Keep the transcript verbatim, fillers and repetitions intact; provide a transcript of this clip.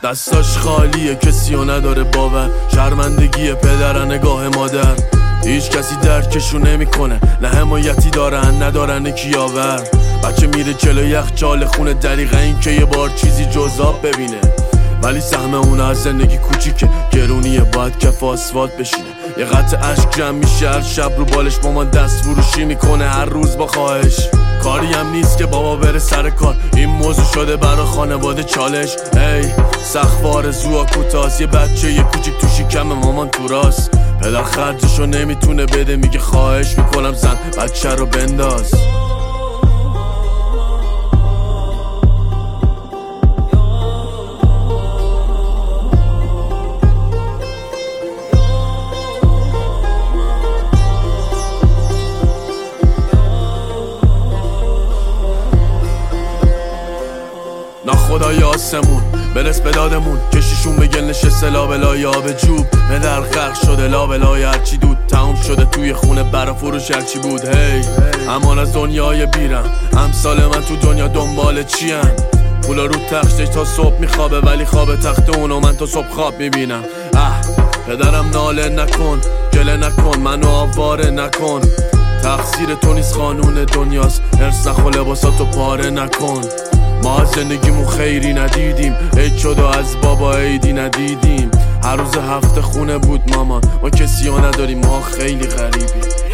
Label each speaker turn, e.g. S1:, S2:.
S1: دستاش خالیه کسیو نداره باور، شرمندگی پدر نگاه مادر، هیچ کسی درکشو نمیکنه، نه حمایتی دارن ندارن کیاور. بچه میره جلو یخچال خونه دریغه این که یه بار چیزی جز آب ببینه، ولی سهم اون از زندگی کوچیکه، گرونیه باید کف آسفالت بشینه. یه قطع اشک جمع میشه هر شب رو بالش، مامان دست فروشی میکنه هر روز با خواهش. کاری هم نیست که بابا بره سر کار، این موضوع شده برا خانواده چالش. ای سخت آرزوها کوتاست، یه بچه یه کوچیک تو شکم مامان تو راست، پدر خرجشو نمیتونه بده، میگه خواهش میکنم زن بچه رو بنداز. ناخدای آسمون برس به دادمون، کشیشون به گل نشسته لابلای آب جوب، پدر غرق شده لابلای هرچی دود، تموم شده توی خونه برا فروش هرچی بود. هی امان از دنیای بیرم، امثال من تو دنیا دنبال چیم؟ پولا رو تختش تا صبح میخوابه، ولی خواب تخت اونو من تا صبح خواب میبینم. اه پدرم ناله نکن، گله نکن، منو آواره نکن، تقصیر تو نیست قانون دنیاست، هرس نخو لباساتو پاره نکن. ما از زندگیمون خیری ندیدیم، عید شد و از بابا عیدی ندیدیم، هر روز هفته خونه بود مامان، ما کسی ها نداریم، ما خیلی غریبیم.